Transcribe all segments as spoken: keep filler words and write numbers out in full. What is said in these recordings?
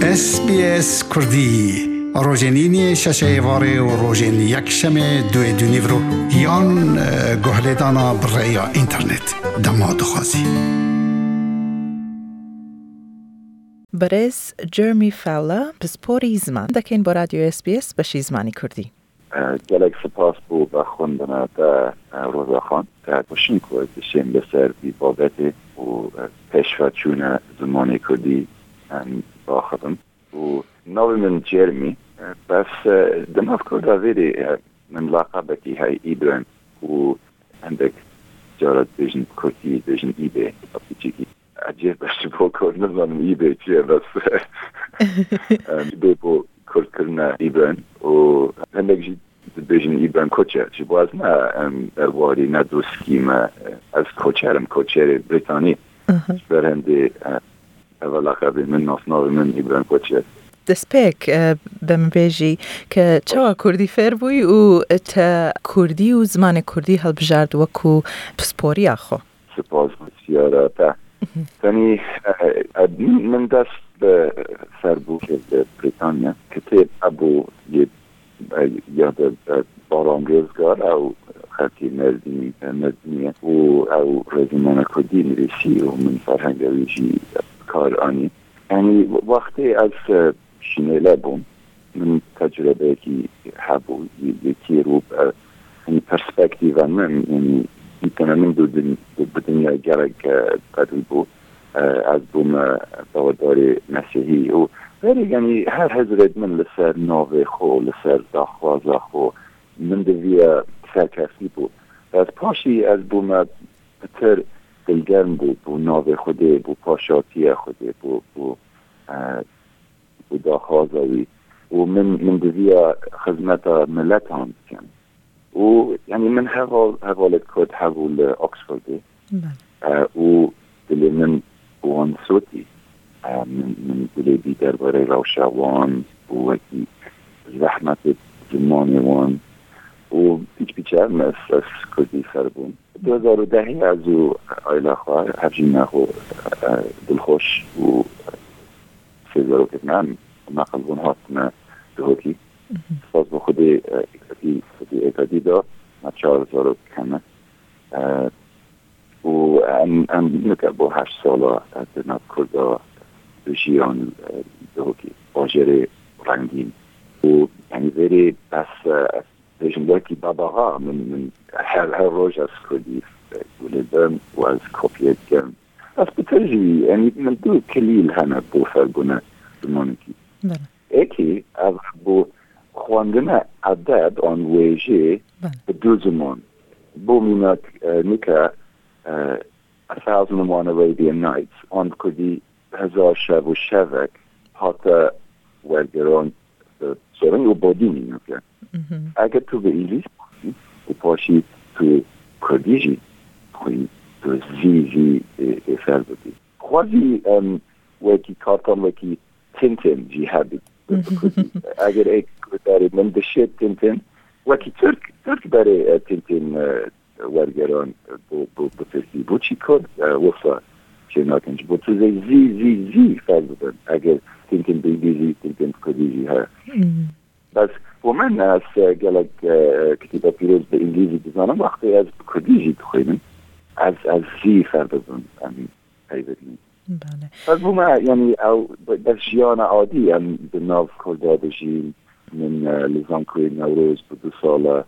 اس بی اس کردی روزنینی شش واره و روزن یک شنبه دو دنیورو یان گهلدانا برای اینترنت دماد خوازی برس جرمی فاولا پسپوری زمان دکین با رادیو اس بی اس بشی زمانی کردی. گلک سپاس بو بخوندن دا روزاخان دا باشین که بشین بسر بی بابته و پشفتشون زمانی کردی باخدم و نوی من جرمی بس دماغ کرده ویدی من لقبتی های ایبرن و عندك جارت بيجن كورتي بيجن ايباي بيجي عجيب باش بوكو نظام ايباي تشي بس ايباي بو كورت كرنا ايبان و عندك جي بيجن ايبان كوتشر شي بوازنا الواري ندو سكيما از كوتشرم كوتشر بريطاني برهندي اولا قبل من نصناوي من ايبان كوتشر دسپیک بهم بیجی که چه کردی فر بوی و تا کردی و زمان کردی هل بجرد و کو پسپوری آخو. سپاس بسیار تا. تانی من دست به فر بو که بریتانیا کتاب ابو یاد باران روزگار او خطی مردمی مردمیه و او رزمان کردی نویسی و من فرهنگ ویجی کار آنی. یعنی وقتی از شنیله بوم من تجربه کی حبو یکی رو یعنی پرسپکتیو من یعنی میتونه من دو دنیا گرگ قدل بود از بوم باودار مسیحی و ولی یعنی هر حضرت من لسر ناوه خو لسر داخوازه خو من دویه سرکسی بود از پاشی از بوم بتر دلگرم بود بو ناوه خوده بو پاشاتی خوده بو بو و داخوازوی و من من دویه خدمت ملت هم کن و یعنی من حوال حوالت کد حوال اکسفورد و دلی من وان صوتی من من دلی بی درباره روشوان و وکی زحمت زمانی وان و پیچ پیچه هم از کردی سربون دو هزار و ده از او آیلا خواه هفجین خو دلخوش و سیزارو کتنم نقلبون هاتنا دهوکی ساز با خودی اکادی خودی اکادی دا ما چهار هزارو کنه و ام نکه با هشت ساله دناب کرده بشیان دهوکی باجر رنگین و یعنی ویری بس پیشن باکی بابا ها من, من هر هر روز از کردی گولیدم و از کپیت کردم از بترجی یعنی من دو کلیل هنه بو فرگونه زمانکی یکی از بو خواندن ادب آن ویژه به دو زمان بو مینک نکه A Thousand and One Arabian Nights آن کردی هزار شب و شبک حتی ورگران سرنگ و بادی مینکه اگر تو به ایلیس باشی و پاشی تو کردیجی خوی تو زی زی افر بودی خوازی وکی کارتان وکی تنتن جی هبید اگر ایک داری من بشید تنتن وکی ترک ترک برای تنتن ورگران بو ترکی بو چی کد وفا چه ناکنج بو تو زی زی زی زی فر بودن اگر تنتن بیدیزی تنتن کدیزی ها بس و من از گلک کتیبا پیروز به انگلیزی بزنم وقتی از کدیزی بخوینم از از زی فر بودن امین پیوردیم بله. از بوم یعنی او در جیان عادی هم به ناو کرده بشیم من لزان کوی نوروز به دو سال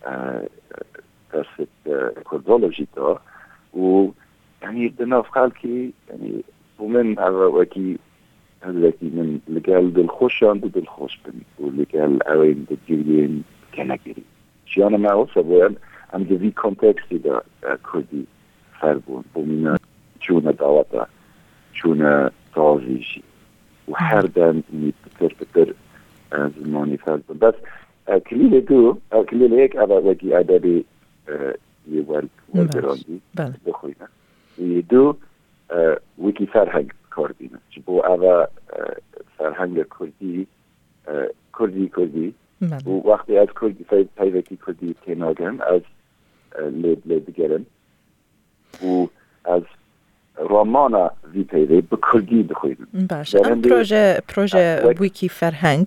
درست کردولوژی دا و یعنی به ناو خلکی یعنی بومن او وکی حضرتی من لگل دل خوشان دو دل خوش بمی و لگل اوین دو گیرین کنگیری جیان ما او سبوین هم دوی کنتکستی دا کردی فربون بومین چون دعوتا چون تازیشی و هر دن می بتر بتر زمانی فرد بس کلیل دو کلیل یک اول وکی ادبی یه ورگراندی بخوینه و دو وکی فرهنگ کردینه چبو اول فرهنگ کردی کردی کردی و وقتی از کردی پیوکی کردی کناگن از لب لب گرن و از رامانا وی پیوی به کردی دخویدن. باشه ام پروژه پروژه ویکی فرهنگ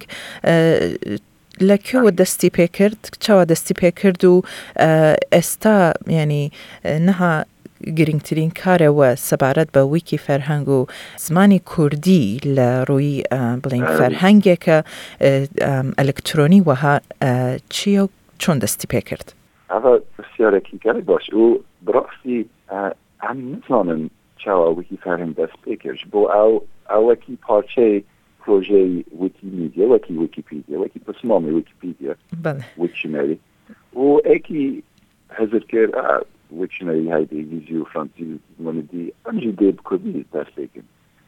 لکیو دستی پیکرد چه دستی پیکرد و استا یعنی نها گرینگترین کاره و سبارت با ویکی فرهنگ و زمانی کردی لروی بلین فرهنگی که الکترونی و ها چیو چون دستی پیکرد؟ اول بسیار کی کرد باش او براستی هم نزانم چه ویکی فرهنگ دست پیکرد با او او کی پارچه پروژه ویکیمیدیا وکی ویکیپیدیا وکی بسمام ویکیپیدیا ویکشنری و اکی حضر کرد ویکشنری های دیگیزی و فرانسیزی ماندی امجی دیب کردی دست بکن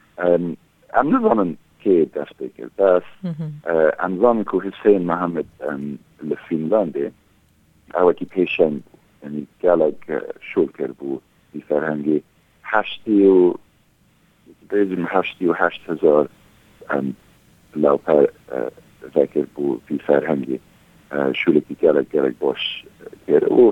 ام نظامن که دست بکن دست ام نظامن که حسین محمد لفینلانده اوکی پیشن یعنی گلگ شول کرد بود بی فرهنگی هشتی و بیزم هشتی و هشت هزار لاپر ذکر بود بی فرهنگی شولی که گلگ گلگ باش کرد و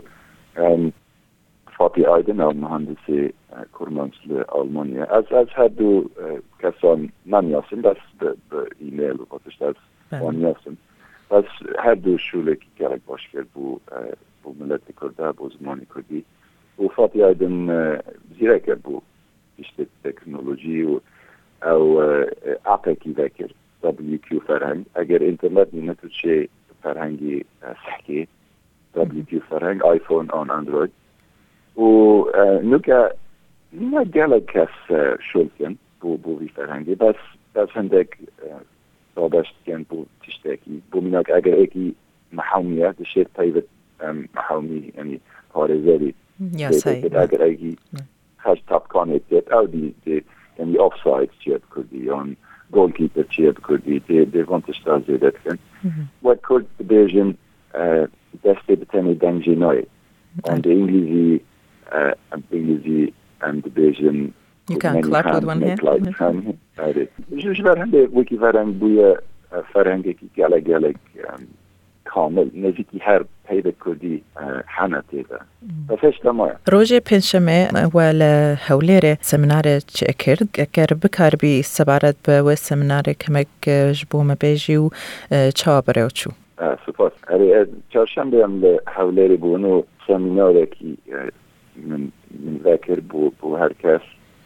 فاتی آیدن او مهندسی کرمانشل آلمانیا از از هر دو کسان نمیاسم بس به ایمیل و باتش دست نمیاسم بس هر دو شولی که گلگ باش کرد بود بو ملت کرده بو زمانی کردی و فاتی آیدن زیره کرد بود بیشتر تکنولوژی و او اپکی ذکر دبلیو کیو فرهنگ اگر اینترنت نتو چه فرهنگی سحکی دبلیو کیو فرهنگ آیفون آن اندروید و نوکا نه گلگ کس شلکن بو بو وی فرهنگی بس بس هندک دادشت کن بو تشتاکی بو مناک اگر ایکی محاومیه دشید تایبت محاومی یعنی پارزاری یا سایی اگر ایکی خش تابکانه دید او دی دی یعنی آفساید چیه بکردی یا گولکیپر چیه بکردی دی دی وانتش تا زیدت کن وقت کرد بیجن دسته بتنی دنجی نای on the انگلیزی انگلیزی and بیجن you can clap with one hand جوش فرهنگ ویکی فرهنگ بوی فرهنگی که گلگ گلگ کامل نزدیکی هر پیدا کردی حنا تیدا بسش تمام روزی پنجشنبه ول هولیر سمینار چه کرد اگر بکار بی سبارت به و سمینار کمک جبوم بیجی و چه برای چو سپاس اره چهارشنبه هم هولیر بونو سمینار کی من من ذکر بو بو هر کس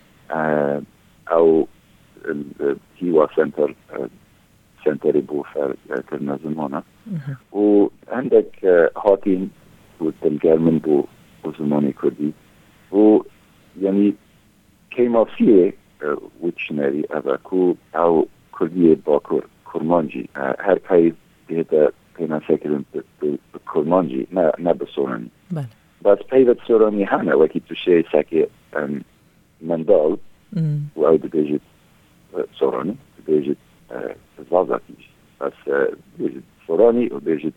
او تیوا سنتر سنتری بو فر کرنا زمانه و عندك هاتين وتلقى من بو زماني كردي و يعني كيما فيه ويتشنري أباكو أو كردية باكور كرمانجي هر كاي بهذا كيما ساكرين بكرمانجي ما ما بصوراني بس بهذا صوراني هنا وكي تشي ساكي مندال و أو بيجي صوراني بيجي زازاتيش بس بيجي صوراني و بيجي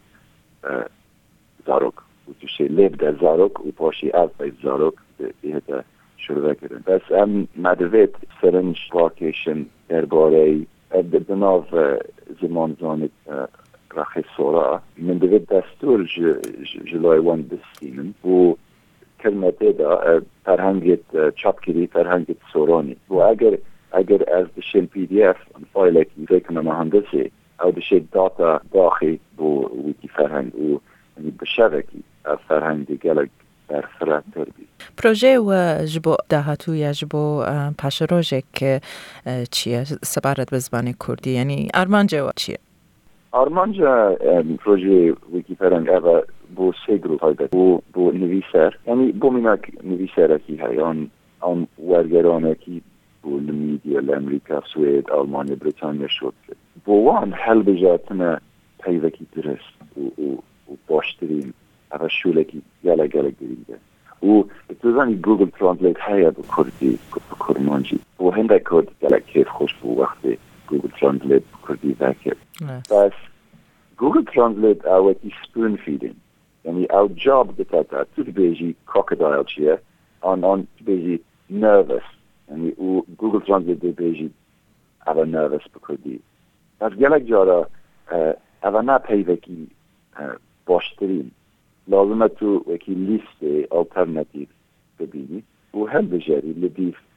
زاروك و تشي ليب در زاروك و پاشي از بيت زاروك بهذا شروع کردن بس ام مدویت سرنج واکیشن درباره بناو زمان زانت رخی سورا من دوید دستور جلوی وان بستیمن و کلمته دا فرهنگت چاپگیری فرهنگت سورانی و اگر اگر از بشین پی دی اف فایل که فکر مهندسی او بشین داتا داخل بو ویکی فرهنگ و بشبکی از فرهنگ گلگ برخلاف تربی پروژه و جبو دهاتو یا جبو پاشروژه که چیه سبارت به زبان کردی یعنی آرمانجا چیه؟ آرمانجا پروژه ویکی فرهنگ اوه بو سه گروه های بو بو نویسر یعنی بو مناک نویسر اکی های آن آن ورگران اکی بو نمیدی الامریکا سوید آلمانی بریتانیا شد بو وان حل بجاتنا پیوکی درست و باشترین اوه شولکی گله گله گریده و اتوزانی گوگل ترانسلیت هیا به کردی به کرمانجی و هنده کرد گله کیف خوش بو وقتی گوگل ترانسلیت به کردی ذکر بس گوگل ترانسلیت اوکی سپون فیدین یعنی او جاب بتاتا تو بیجی کروکودایل چیه آن آن بیجی نروس یعنی او گوگل ترانسلیت بیجی اوه نروس به کردی بس گله جارا اوه نا پیوکی باشترین لازمه تو وکی لیست آلترناتیو ببینی و هم بجاری لدیف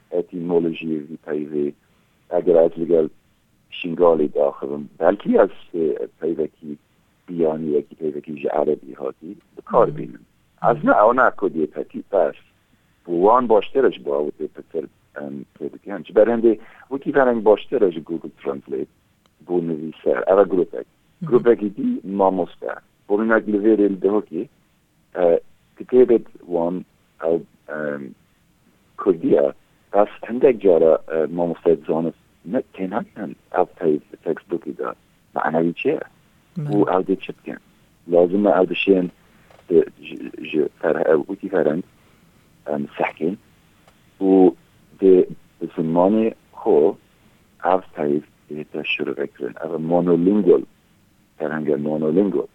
اتیمولوژی وی پیوی اگر از لگل شنگالی داخلم بلکی از پیوکی بیانی یکی پیوکی جه عربی هاتی بکار بینم از نه او نه کدی پتی پس بوان باشترش با او پتر پیوکی هم چه برنده وکی فرنگ باشترش گوگل ترانسلیت بو نویسر او گروپک گروپکی دی ما مستر بولین اگل ویرل دهوکی كتابة وان أو كردية بس عندك جارة ما مستعد زانس نت كان هكذا أو تايب تكست بوكي دا معنى يتشير و أو دي تشب كان لازم أو دشين ج فرها أو وتي فرند سحكين و دي زماني خو أو تايب يتشير فكرن أو مونولينجول فرهنگ مونولينجول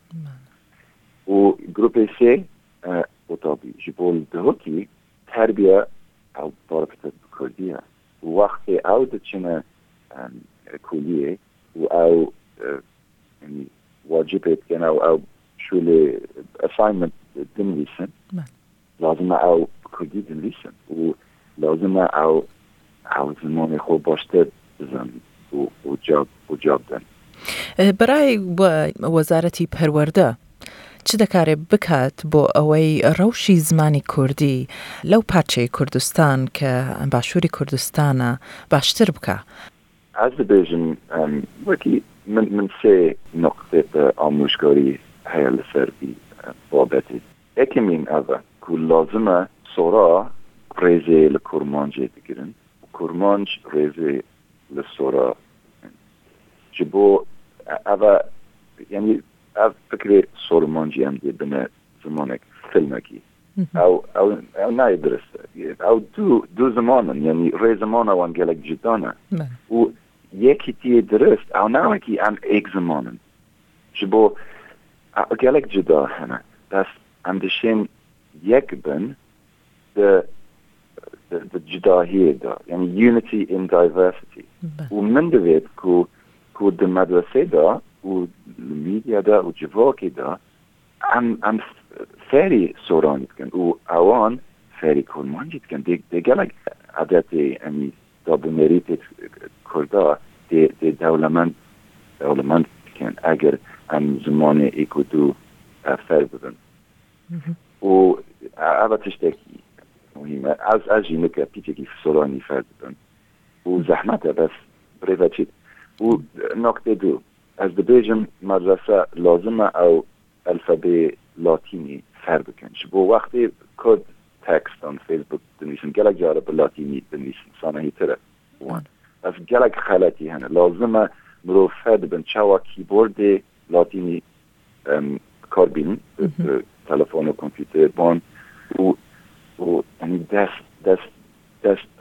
و جروب سي اتابی جبول دهوکی تربیه او بارفت کردیه و وقت او دچنه کولیه و او یعنی واجبت کن او او شوله assignment دنویسن لازم او کردی دنویسن و لازم او او زمان خوب باشتر بزن و جاب و جاب دن برای وزارتی پرورده چه دکاره بکات با اوی روشی زمانی کردی لو پاچه کردستان که باشوری کردستان باشتر بکا از بیجم وکی من من سه نقطه آموزگاری هیل سردی بابتی اکمین اوه که لازمه سورا ریزه لکرمانجه بگیرن کرمانج ریزه لسورا جبو اوه یعنی او فکر سورمانجی هم دی بنا زمانك فیلمکی او او او نه درسته او دو دو زمانن یعنی ری زمان او انگلک جدانه و یکی تی درست او نه وکی ام ایک زمانن جبو انگلک جدا هنه بس ام دشین یک بن ده ده جداهیه دا یعنی unity in diversity و من دوید که که ده مدرسه دا و میدیا دا و جواکی دا ام ام فری سورانیت کن و اوان فری کرمانجیت کن دی دی گلک عادتی امی دا بمریت کردا دی دی دولمند دولمند کن اگر ام زمان ایکو دو فر بودن و اوه تشتکی مهمه از از اینه که پیچکی سورانی فر بودن و زحمته بس بریوه چید و نکته دو از دبیجم مدرسه لازمه او الفبه لاتینی فر بکن بو وقتی کد تکست آن فیسبوک دنویسن گلک جاره به لاتینی دنویسن سانهی تره از گلک خلطی هنه لازمه مرو فرد بن چاوا کیبورد لاتینی کار بین تلفون و کمپیوتر بان و و یعنی دست دست دست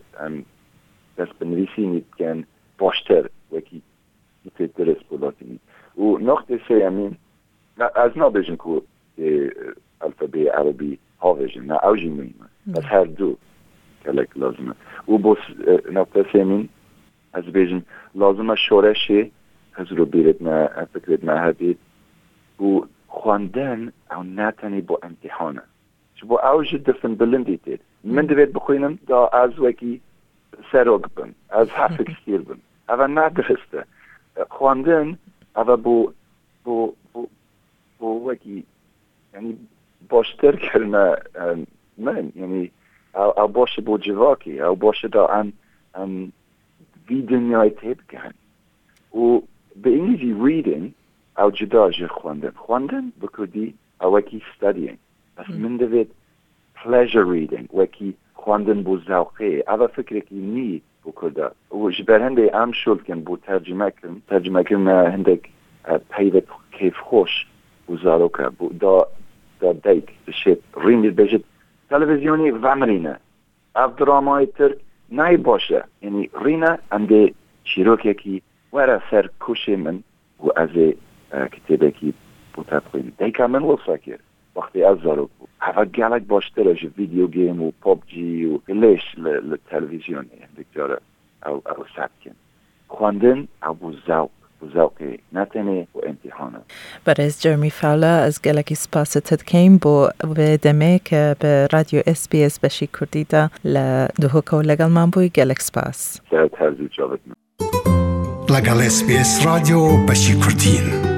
دست بنویسی نیتگن باشتر وکی نیت درست بلاتینی و نقطه سه همین از نابجن که الفبه عربی هاوجن نه اوجی مهمه از هر دو کلک لازمه و بس نقطه سه همین از بیجن لازمه شورشی از رو بیرد ما فکرت ما هدید و خواندن او نتنی با امتحانه با اوج دفن بلندی تید من دوید بخوینم دا از وکی سروگ بن از حفظ کستیر بن اوه ندرسته خواندن اوه بو بو بو بو وکی یعنی باشتر کرنه من یعنی او, او باشه بو جواکی او باشه دا ان ان وی دنیای تیب کن و به انگلیزی reading او جدا جه خواندن خواندن بکردی او وکی studying بس من دوید pleasure reading وکی خواندن بو زوقه اوه فکر که نی بکرده و جبر هنده ام شل کن بو ترجمه کن ترجمه کن هندک پیوت کیف خوش بو زاروکه بو دا دا دیک بشید رینی بشید تلویزیونی ومرینه او درامای ترک نای باشه یعنی رینه انده چیروک یکی وره سر کشه من و از کتابه کی بو تبخوین دیکه من وصفه کرد وقتی از زاروک بود هوا گلک باشترش ویدیو گیم و پاب جی و گلیش لتلویزیونی دکتاره او او سبکن خواندن او بو زوق وزوقي نتني وامتحانه. برز جرمي فاولا از گلکی سپاس تدکیم بو بدمک به رادیو اس بی اس بشی کردی دا لدهوکا و لگل من بوی گلک سپاس. سعد هرزو جاوید من. لگل اس بی اس رادیو بشی کردین.